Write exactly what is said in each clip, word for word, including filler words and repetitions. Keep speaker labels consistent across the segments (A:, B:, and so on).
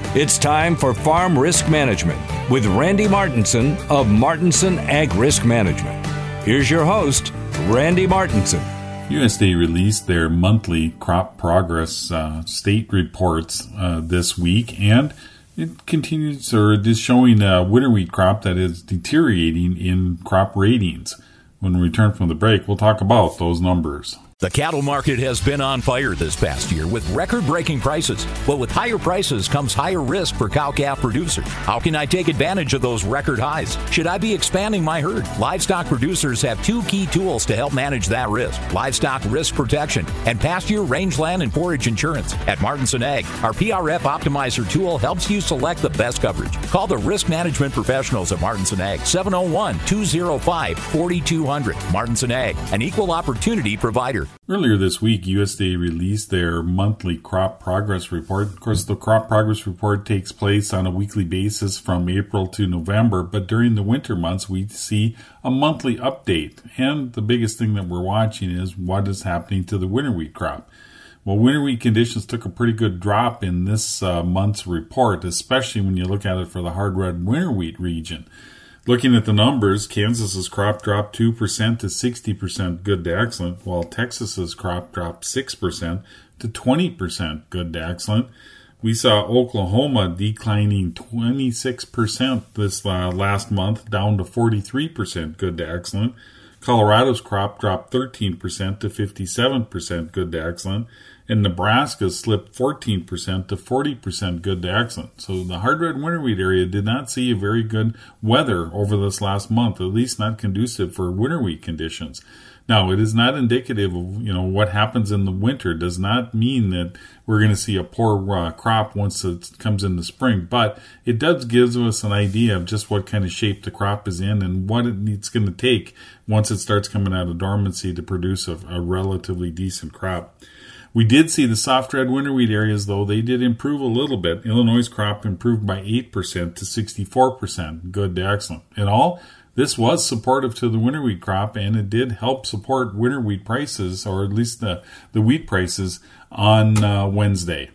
A: It's time for Farm Risk Management with Randy Martinson of Martinson Ag Risk Management. Here's your host, Randy Martinson.
B: U S D A released their monthly crop progress uh, state reports uh, this week, and it continues, or it is showing a winter wheat crop that is deteriorating in crop ratings. When we return from the break, we'll talk about those numbers.
C: The cattle market has been on fire this past year with record-breaking prices. But with higher prices comes higher risk for cow-calf producers. How can I take advantage of those record highs? Should I be expanding my herd? Livestock producers have two key tools to help manage that risk: livestock risk protection and pasture, rangeland, and forage insurance. At Martinson Ag, our P R F Optimizer tool helps you select the best coverage. Call the risk management professionals at Martinson Ag, seven oh one, two oh five, four two zero zero. Martinson Ag, an equal opportunity provider.
B: Earlier this week, U S D A released their monthly crop progress report. Of course, the crop progress report takes place on a weekly basis from April to November, but during the winter months, we see a monthly update. And the biggest thing that we're watching is what is happening to the winter wheat crop. Well, winter wheat conditions took a pretty good drop in this uh, month's report, especially when you look at it for the hard red winter wheat region. Looking at the numbers, Kansas's crop dropped two percent to sixty percent good to excellent, while Texas's crop dropped six percent to twenty percent good to excellent. We saw Oklahoma declining twenty-six percent this uh, last month, down to forty-three percent good to excellent. Colorado's crop dropped thirteen percent to fifty-seven percent good to excellent. And Nebraska slipped fourteen percent to forty percent good to excellent. So the hard red winter wheat area did not see a very good weather over this last month, at least not conducive for winter wheat conditions. Now, it is not indicative of, you know, what happens in the winter. It does not mean that we're going to see a poor uh, crop once it comes into spring, but it does give us an idea of just what kind of shape the crop is in and what it, it's going to take once it starts coming out of dormancy to produce a, a relatively decent crop. We did see the soft red winter wheat areas, though. They did improve a little bit. Illinois' crop improved by eight percent to sixty-four percent, good to excellent. In all, this was supportive to the winter wheat crop, and it did help support winter wheat prices, or at least the, the wheat prices, on uh, Wednesday.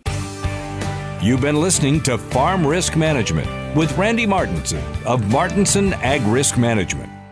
A: You've been listening to Farm Risk Management with Randy Martinson of Martinson Ag Risk Management.